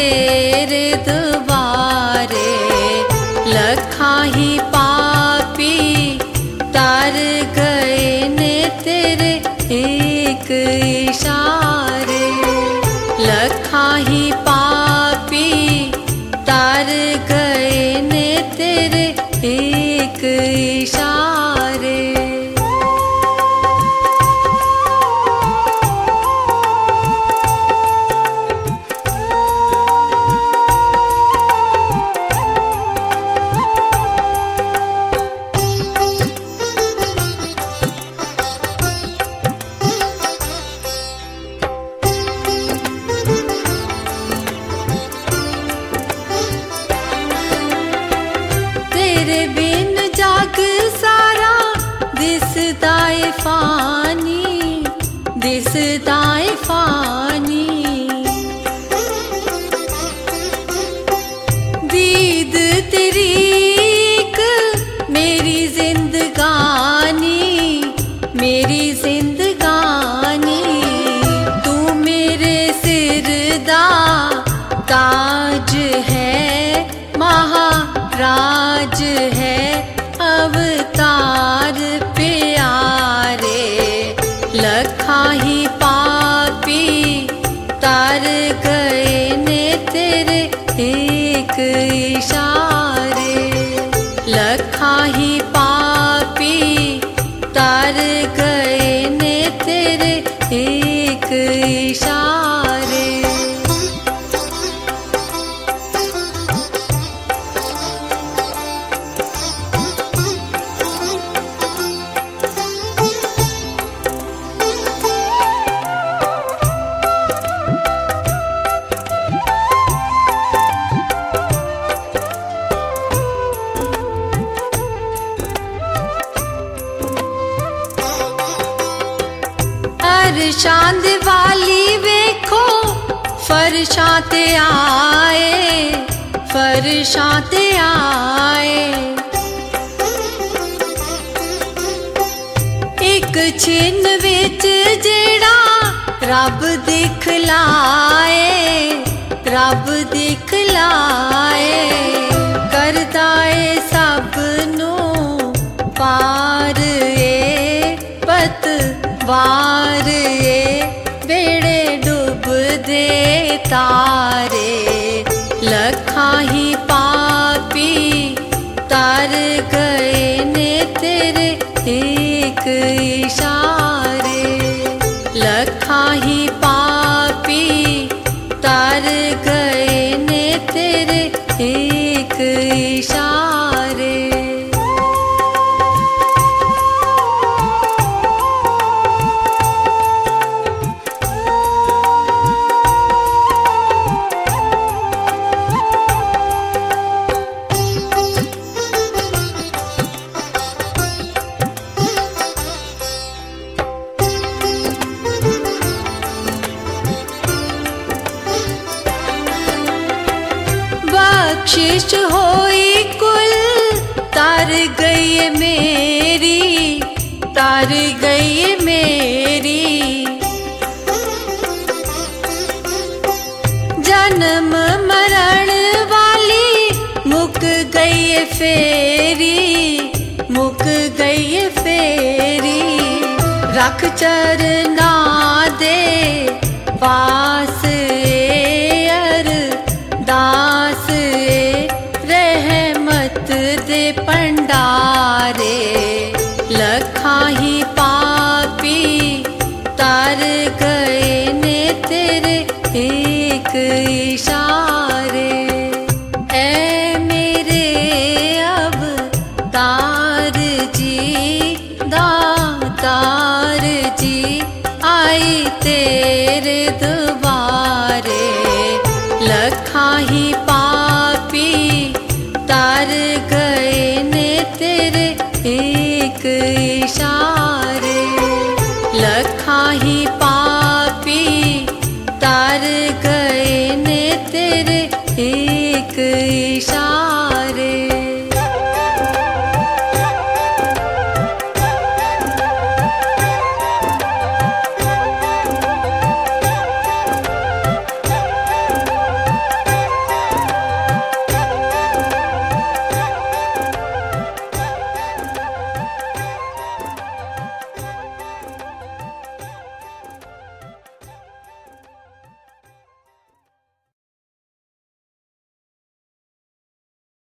तेरे दुबारे। लखा ही पापी तार गए ने तेरे एक इशारे। लखा ही पापी तार गए ने तेरे एक इशारे। तेरे बिन जाग सारा दिसदा ए फानी, दिसदा ए फानी। दीद तेरी एक मेरी जिंदगानी, मेरी जिंदगानी। तू मेरे सिर दा ताज है, महाराज है, अवतार प्यारे। लखा ही पापी तार गए ने तेरे एक इशारे। लखा ही पापी तार गए ने तेरे एक इशारे। फरशां दे वाली वेखो फरशां ते आए, फरशां ते आए। एक छिन विच जेड़ा रब दिखलाए, रब दिखलाए। करदा ए सब नूं पार ए पतवार ए, बेड़े डुबदे तारे। लखा ही पापी तार गए ने तेरे एक इशारे। लखा ही पापी तार गए ने तेरे एक इशारे। बख्शिश होई कुल तार गई मेरी, तार गई मेरी। जन्म मरण वाली मुक गई फेरी, मुक गई फेरी। रख चरना दे पास दास रहमत दे पंडारे। लखा ही पापी तार गए ने तेरे एक इशारे। ऐ मेरे अब तार जी, दातार जी, आई तेरे दुबारे। लखा ही पापी तार गए ने तेरे एक इशारे। लखा ही पापी तार गए ने तेरे